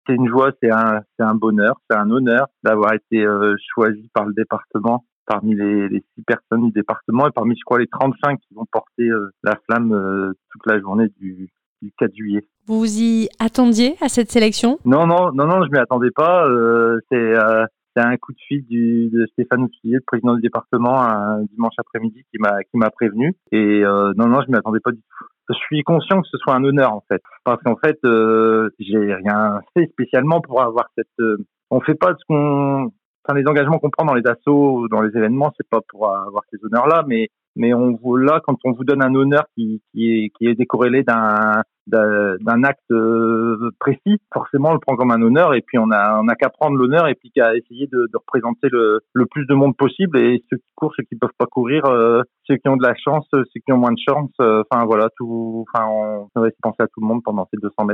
c'est une joie, c'est un bonheur, c'est un honneur d'avoir été choisi par le département, parmi les 6 personnes du département et parmi, je crois, les 35 qui vont porter la flamme toute la journée du 4 juillet. Vous vous y attendiez à cette sélection ? Non, je m'y attendais pas. C'est un coup de fil de Stéphane Oustillier, le président du département, un dimanche après-midi, qui m'a prévenu. Et non, je m'y attendais pas du tout. Je suis conscient que ce soit un honneur, en fait, parce qu'en fait, j'ai rien fait spécialement pour avoir on fait pas les engagements qu'on prend dans les assos, dans les événements, c'est pas pour avoir ces honneurs-là, mais là, quand on vous donne un honneur qui est décorrélé d'un acte précis, forcément on le prend comme un honneur, et puis on a qu'à prendre l'honneur et puis qu'à essayer de représenter le plus de monde possible, et ceux qui courent, ceux qui peuvent pas courir, ceux qui ont de la chance, ceux qui ont moins de chance, on va essayer de penser à tout le monde pendant ces 200 mètres.